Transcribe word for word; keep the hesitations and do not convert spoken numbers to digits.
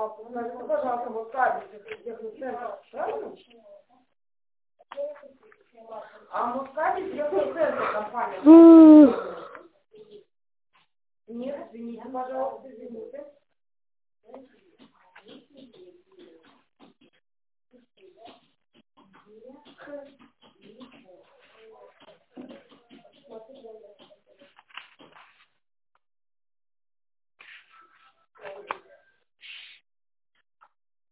пожалуйста, скажите, пожалуйста, вот кабель техноцентр, правильно? А Москабель техноцентр компания? Нет, извините, пожалуйста, извините.